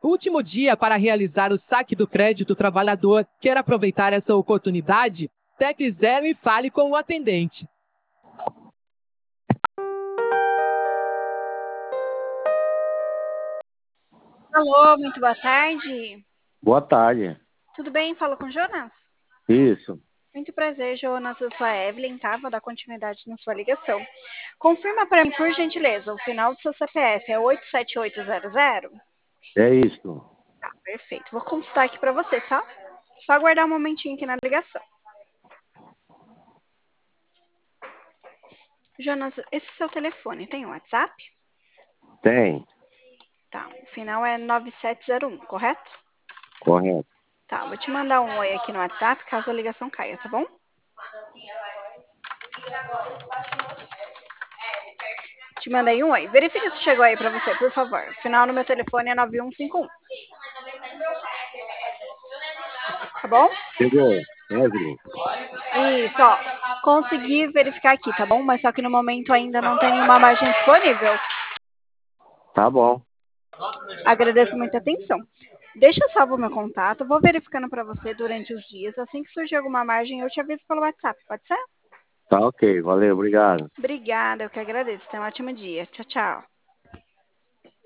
Último dia para realizar o saque do crédito trabalhador. Quer aproveitar essa oportunidade? Tecle 0 e fale com o atendente. Alô, muito boa tarde. Boa tarde. Tudo bem? Fala com o Jonas? Isso. Muito prazer, Jonas. Eu sou a Evelyn, tá? Vou dar continuidade na sua ligação. Confirma para mim, por gentileza, o final do seu CPF é 87800? É isso. Tá, perfeito. Vou consultar aqui para você, tá? Só aguardar um momentinho aqui na ligação. Jonas, esse seu telefone tem um WhatsApp? Tem. Tá, o final é 9701, correto? Correto. Tá, vou te mandar um oi aqui no WhatsApp caso a ligação caia, tá bom? Te mandei um oi. Verifica se chegou aí pra você, por favor. O final no meu telefone é 9151. Tá bom? Chegou. Evelyn. Isso, ó. Consegui verificar aqui, tá bom? Mas só que no momento ainda não tem nenhuma margem disponível. Tá bom. Agradeço muita atenção. Deixa salvo o meu contato, vou verificando para você durante os dias. Assim que surgir alguma margem, eu te aviso pelo WhatsApp, pode ser? Tá ok. Valeu. Obrigado. Obrigada, eu que agradeço. Tenha um ótimo dia. Tchau, tchau.